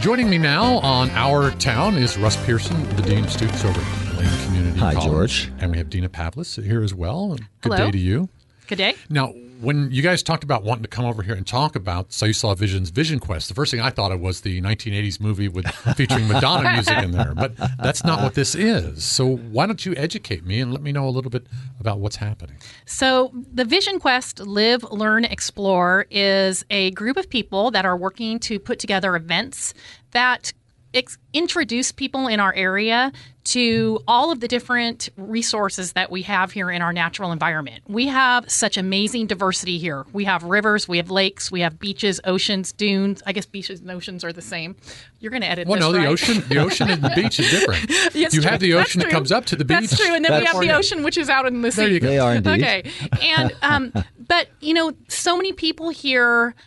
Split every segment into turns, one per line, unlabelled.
Joining me now on Our Town is Russ Pearson, the Dean of Students over at Lane Community College.
Hi, George.
And we have Dina Pavlis here as well. Good
Hello.
day to you.
Good day.
Now, when you guys talked about wanting to come over here and talk about Sayusala Vision's Vision Quest, the first thing I thought of was the 1980s movie with featuring Madonna music in there. But that's not what this is. So why don't you educate me and let me know a little bit about what's happening?
So the Vision Quest Live, Learn, Explore is a group of people that are working to put together events that introduce people in our area to all of the different resources that we have here in our natural environment. We have such amazing diversity here. We have rivers, we have lakes, we have beaches, oceans, dunes. I guess beaches and oceans are the same. You're going to edit this,
no,
right?
the ocean and the beach is different.
Yes,
you
true.
have the ocean
That's
that comes up to the beach.
That's true. And then we have the
That's-
ocean, which is out in the sea.
There you go.
They are indeed.
Okay. And but so many people here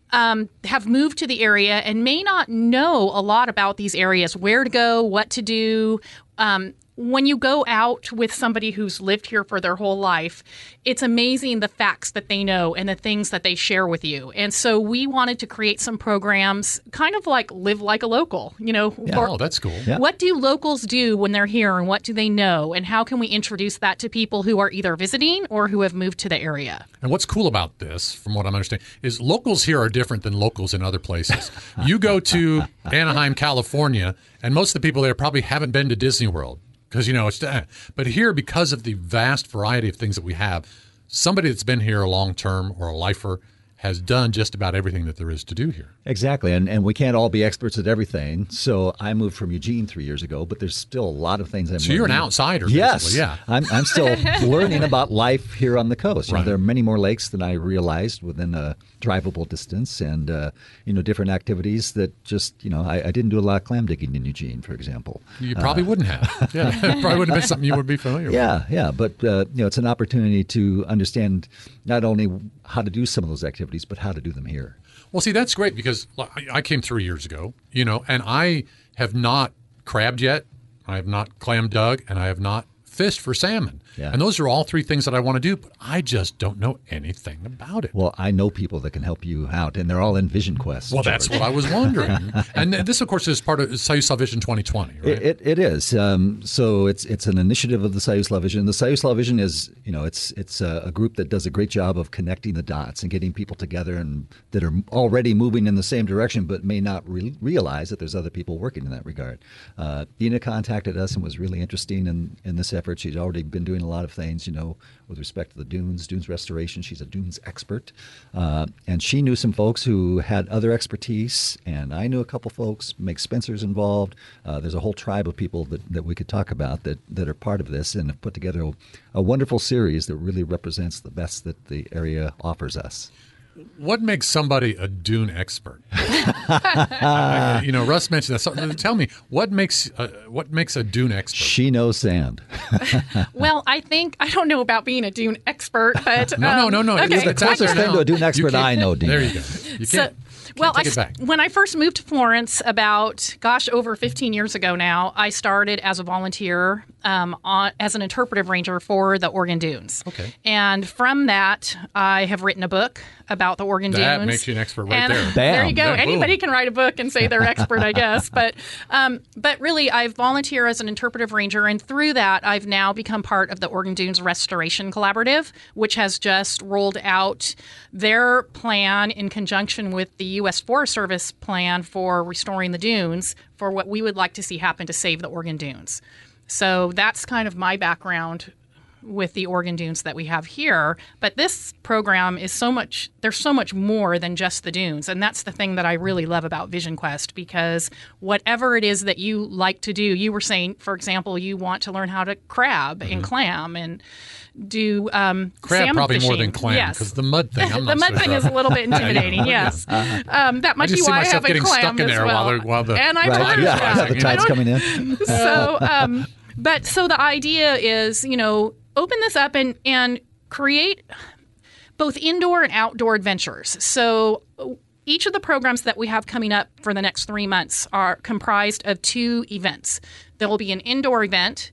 have moved to the area and may not know a lot about these areas, where to go, what to do. When you go out with somebody who's lived here for their whole life, it's amazing the facts that they know and the things that they share with you. And so we wanted to create some programs kind of like Live Like a Local,
Oh, that's cool.
Yeah.
What do locals do when they're here and what do they know? And how can we introduce that to people who are either visiting or who have moved to the area?
And what's cool about this, from what I'm understanding, is locals here are different than locals in other places. You go to Anaheim, California, and most of the people there probably haven't been to Disney World because, but here, because of the vast variety of things that we have, somebody that's been here a long term or a lifer has done just about everything that there is to do here.
Exactly. And we can't all be experts at everything. So I moved from Eugene 3 years ago, but there's still a lot of things I'm
So you're an
learning.
outsider,
Yes.
basically, yeah.
I'm still learning about life here on the coast.
Right.
There are many more lakes than I realized within a drivable distance and, different activities that just, I didn't do a lot of clam digging in Eugene, for example.
You probably wouldn't have. Yeah, it probably wouldn't have been something you would be familiar with.
Yeah. But, it's an opportunity to understand not only how to do some of those activities, but how to do them here.
Well, see, that's great because I came 3 years ago, and I have not crabbed yet. I have not clam dug, and I have not fished for salmon.
Yeah.
And those are all three things that I want to do, but I just don't know anything about it.
Well, I know people that can help you out, and they're all in Vision Quest.
Well, that's what I was wondering. And this, of course, is part of Sayusala Vision 2020, right?
It is. So it's an initiative of the Sayusala Vision. The Sayusala Vision is, it's a group that does a great job of connecting the dots and getting people together and that are already moving in the same direction, but may not realize that there's other people working in that regard. Dina contacted us and was really interesting in this effort. She's already been doing a lot of things, with respect to the dunes restoration. She's a dunes expert. And she knew some folks who had other expertise, and I knew a couple folks. Meg Spencer's involved. There's a whole tribe of people that we could talk about that are part of this and have put together a wonderful series that really represents the best that the area offers us.
What makes somebody a dune expert? Russ mentioned that. So, tell me, what makes a dune expert?
She knows sand.
Well, I don't know about being a dune expert, but
No.
Okay.
It's out there
Closest thing
now.
to a dune
You
expert
can't-
I know, Dina.
There you go. You can't. Take it back.
When I first moved to Florence about, over 15 years ago now, I started as a volunteer as an interpretive ranger for the Oregon Dunes.
Okay.
And from that, I have written a book about the Oregon Dunes.
That makes you an expert right
And
there.
There you go.
Bam.
Anybody
Boom.
can write a book and say they're expert, I guess. But really, I volunteer as an interpretive ranger, and through that, I've now become part of the Oregon Dunes Restoration Collaborative, which has just rolled out their plan in conjunction with the U.S. Forest Service plan for restoring the dunes for what we would like to see happen to save the Oregon Dunes. So that's kind of my background with the Oregon Dunes that we have here. But this program is there's so much more than just the dunes. And that's the thing that I really love about Vision Quest, because whatever it is that you like to do, you were saying, for example, you want to learn how to crab and clam and do
Crab
salmon
probably
fishing.
more than clam,
Yes.
because the mud thing, I'm not
The mud
so
thing
sure.
is a little bit intimidating, yes. That might
I just
be
see
why I
myself
haven't
getting stuck
clammed
in
as
there
well.
while the
and I
tide
told
is
you
rising.
that.
The tide's coming in.
So, so the idea is, open this up and create both indoor and outdoor adventures. So each of the programs that we have coming up for the next 3 months are comprised of 2 events. There will be an indoor event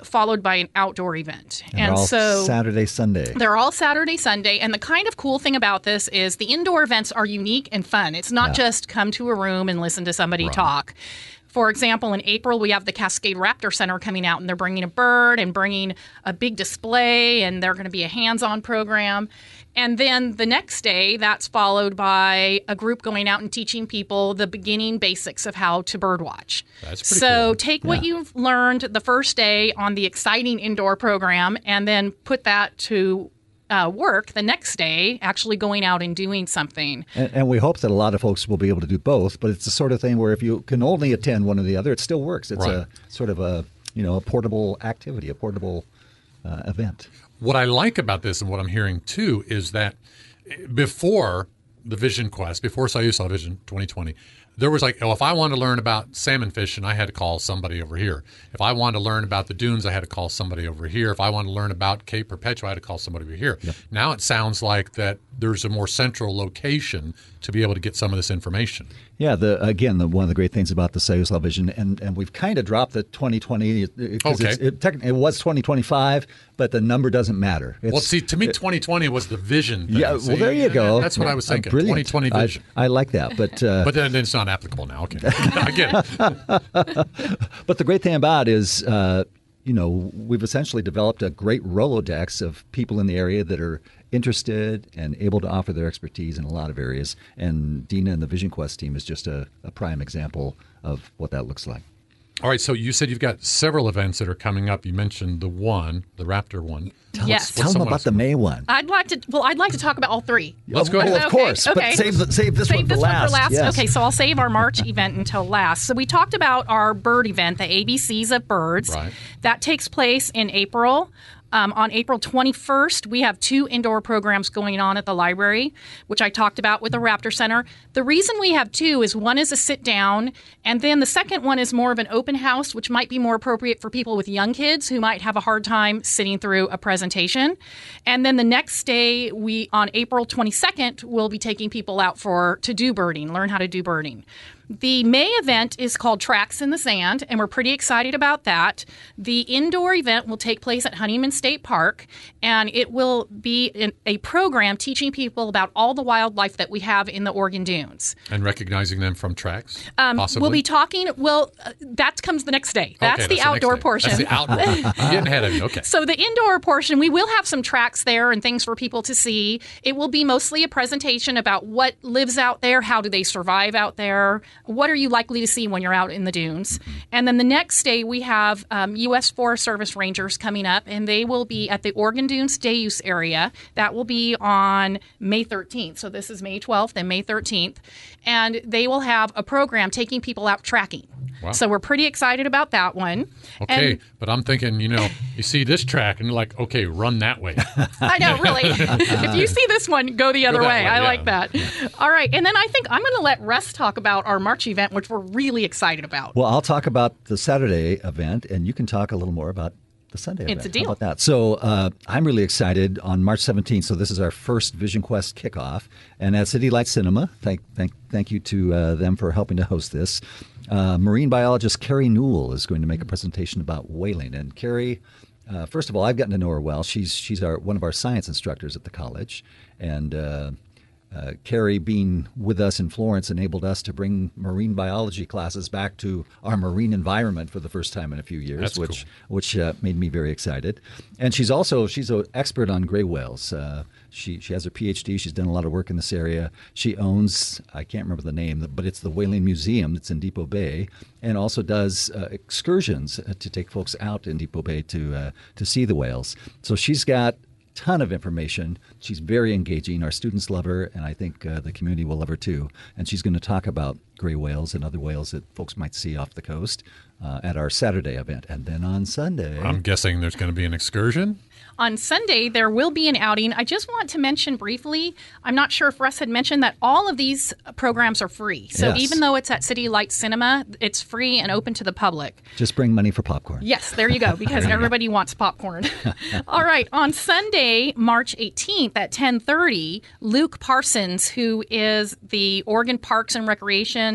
followed by an outdoor event.
And they're all Saturday, Sunday.
They're all Saturday, Sunday. And the kind of cool thing about this is the indoor events are unique and fun. It's not just come to a room and listen to somebody talk. For example, in April, we have the Cascade Raptor Center coming out, and they're bringing a bird and bringing a big display, and they're going to be a hands-on program. And then the next day, that's followed by a group going out and teaching people the beginning basics of how to birdwatch.
That's pretty
so
cool.
take what you've learned the first day on the exciting indoor program and then put that to work the next day, actually going out and doing something.
And we hope that a lot of folks will be able to do both, but it's the sort of thing where if you can only attend one or the other, it still works. It's a sort of a portable activity, a portable event.
What I like about this and what I'm hearing too is that before the Vision Quest, before Sayusla Vision 2020, there was like, if I wanted to learn about salmon fishing, I had to call somebody over here. If I wanted to learn about the dunes, I had to call somebody over here. If I wanted to learn about Cape Perpetua, I had to call somebody over here. Yep. Now it sounds like that there's a more central location to be able to get some of this information.
Yeah, one of the great things about the Sayusla Vision, and we've kind of dropped the 2020 because it was 2025, but the number doesn't matter.
Well, see, to me, 2020 was the vision thing.
Yeah, well, there you go.
That's what I was thinking.
2020
vision.
I like that, but
then it's not applicable now. Okay, I get it.
But the great thing about it is, we've essentially developed a great Rolodex of people in the area that are interested and able to offer their expertise in a lot of areas. And Dina and the Vision Quest team is just a prime example of what that looks like.
All right, so you said you've got several events that are coming up. You mentioned the Raptor one.
Tell them about the May one.
I'd like to talk about all three.
Let's go.
Of course.
Okay.
But save this one for last. Yes.
Okay, so I'll save our March event until last. So we talked about our bird event, the ABCs of Birds.
Right.
That takes place in April. On April 21st, we have 2 indoor programs going on at the library, which I talked about with the Raptor Center. The reason we have 2 is one is a sit down, and then the second one is more of an open house, which might be more appropriate for people with young kids who might have a hard time sitting through a presentation. And then the next day, on April 22nd, we'll be taking people out to do birding, learn how to do birding. The May event is called Tracks in the Sand, and we're pretty excited about that. The indoor event will take place at Honeyman State Park, and it will be a program teaching people about all the wildlife that we have in the Oregon Dunes.
And recognizing them from tracks, possibly?
We'll be talking, that comes the next day. That's the outdoor portion.
That's the outdoor. I'm getting ahead of you. Okay.
So the indoor portion, we will have some tracks there and things for people to see. It will be mostly a presentation about what lives out there, how do they survive out there, what are you likely to see when you're out in the dunes? And then the next day, we have U.S. Forest Service Rangers coming up, and they will be at the Oregon Dunes Day Use area. That will be on May 13th. So this is May 12th and May 13th. And they will have a program taking people out tracking.
Wow.
So we're pretty excited about that one.
Okay, but I'm thinking, you see this track, and you're like, okay, run that way.
I know, really. If you see this one, go the other way. I like that. Yeah. All right, and then I think I'm going to let Russ talk about our March event, which we're really excited about.
Well, I'll talk about the Saturday event, and you can talk a little more about the Sunday event.
It's a deal.
How about that? So I'm really excited on March 17th. So this is our first Vision Quest kickoff. And at City Light Cinema, thank you to them for helping to host this. Marine biologist Carrie Newell is going to make a presentation about whaling. And Carrie, first of all, I've gotten to know her well. She's one of our science instructors at the college. And Carrie being with us in Florence enabled us to bring marine biology classes back to our marine environment for the first time in a few years, which made me very excited. And she's an expert on gray whales. She has her PhD. She's done a lot of work in this area. She owns, I can't remember the name, but it's the Whaling Museum that's in Depot Bay, and also does excursions to take folks out in Depot Bay to see the whales. So she's got ton of information. She's very engaging. Our students love her, and I think the community will love her too. And she's going to talk about gray whales and other whales that folks might see off the coast at our Saturday event. And then on Sunday,
I'm guessing there's going to be an excursion.
On Sunday, there will be an outing. I just want to mention briefly, I'm not sure if Russ had mentioned that all of these programs are free. So
Yes.
even though it's at City Light Cinema, it's free and open to the public.
just bring money for popcorn.
Yes, there you go, because everybody wants popcorn. All right, on Sunday, March 18th at 10:30, Luke Parsons, who is the Oregon Parks and Recreation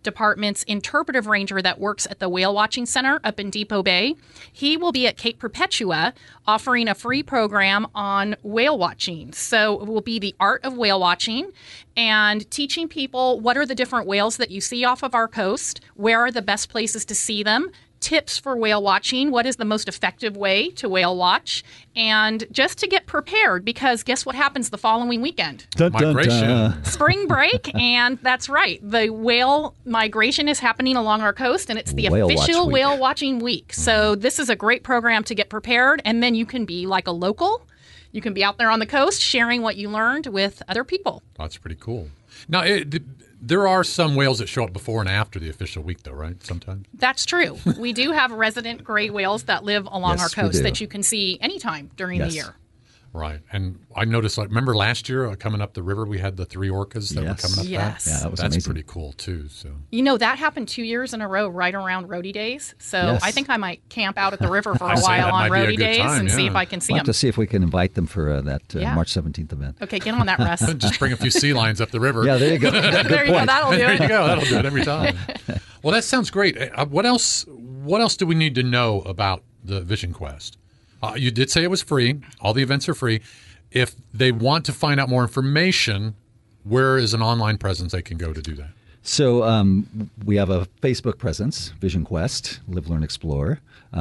Department's interpretive ranger that works at the Whale Watching Center up in Depot Bay. He will be at Cape Perpetua offering a free program on whale watching. So it will be the art of whale watching and teaching people what are the different whales that you see off of our coast, where are the best places to see them, tips for whale watching, what is the most effective way to whale watch, and just to get prepared, because guess what happens the following weekend?
Dun, dun,
Migration.
dun.
Spring break, and that's right. The whale migration is happening along our coast, and it's the
Whale Watch
official
Week.
whale watching week. So this is a great program to get prepared, and then you can be like a local. You can be out there on the coast sharing what you learned with other people.
That's pretty cool. Now, there are some whales that show up before and after the official week, though, right? Sometimes.
That's true. We do have resident gray whales that live along
Yes,
our
we
coast
do.
that you can see anytime during the
Yes.
year.
Right. And I noticed, like, remember last year coming up the river, we had the 3 orcas that were
Yes.
coming up
Yes.
there?
Yeah, that was
That's
amazing.
pretty cool, too. So
You know, that happened 2 years in a row right around Roadie Days. So
Yes.
I think I might camp out at the river for
I'd
a
say
while
that
on
might be a
Roadie
good
Days
time,
and see
yeah.
if I can see
We'll have
them.
to see if we can invite them for that
Yeah.
March 17th event.
Okay, get on that, Russ.
just bring a few sea lions up the river.
Yeah, there you go. Good
There you go.
point.
That'll do
There
it.
you go. That'll do it every time. Well, that sounds great. What else do we need to know about the Vision Quest? You did say it was free. All the events are free. If they want to find out more information, where is an online presence they can go to do that?
So we have a Facebook presence, Vision Quest, Live, Learn, Explore.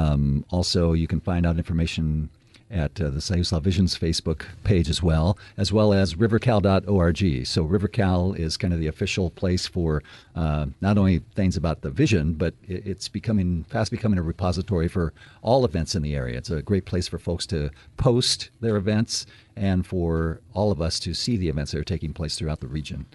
Also, you can find out information at the Sayusla Vision's Facebook page as well as rivercal.org. So RiverCal is kind of the official place for not only things about the vision, but it's fast becoming a repository for all events in the area. It's a great place for folks to post their events and for all of us to see the events that are taking place throughout the region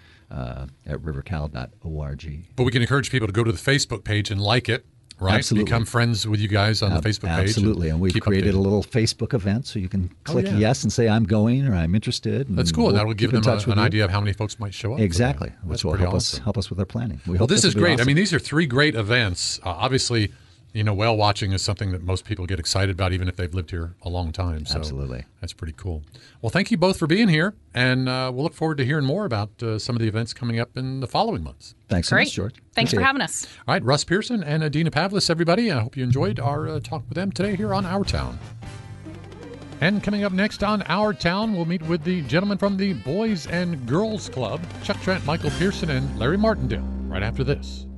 at rivercal.org.
But we can encourage people to go to the Facebook page and like it, right?
Absolutely.
Become friends with you guys on the Facebook page.
Absolutely. And we've
keep
created
updated.
a little Facebook event so you can click
yeah.
yes and say, I'm going or I'm interested. And
That's cool.
we'll
That will give
keep in
them
touch with
an
you.
idea of how many folks might show up. for
Exactly,
that.
which
That's
will
pretty
help
awesome.
us with our planning. We
Well,
hope
this is
will be
great. I
awesome.
mean, these are 3 great events. Obviously, whale watching is something that most people get excited about, even if they've lived here a long time. So
Absolutely.
That's pretty cool. Well, thank you both for being here, and we'll look forward to hearing more about some of the events coming up in the following months.
Thanks so
Great.
much, George.
Thanks for
Appreciate it.
having us.
All right, Russ Pearson and Adina Pavlis, everybody. I hope you enjoyed our talk with them today here on Our Town. And coming up next on Our Town, we'll meet with the gentlemen from the Boys and Girls Club, Chuck Trent, Michael Pearson, and Larry Martindale, right after this.